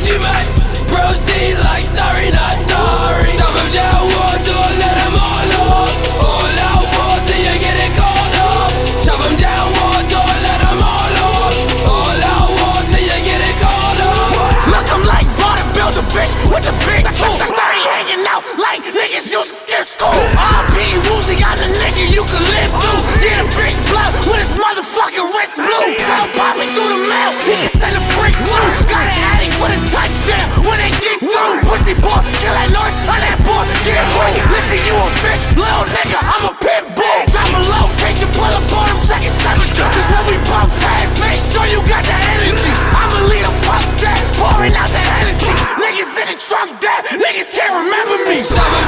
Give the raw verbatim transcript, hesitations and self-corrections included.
too much. Proceed like sorry, not sorry. Shove them down, war, don't let them all off. All out war till you get it called off. Shove them down, war, don't let them all off. All out war till you get it called off. Look, I'm like Bada Build a bitch with the big tool. thirty hanging out like niggas used to skip school. R P Woozy, I'm the nigga you can live through. Get a big blood with his motherfucking wrist blue. Tell Poppy through the mail, he can send a brick through. Got an addict for the touchdown when they get through. Pussy boy, kill that noise, on that boy, get who? Listen, you a bitch, little nigga, I'm a pit bull. Drop a location, pull up on him, check his temperature. Cause when we bump ass, make sure you got the energy. I'ma lead a pump stack, pouring out the Hennessy. Niggas in the trunk dead, niggas can't remember me. Shove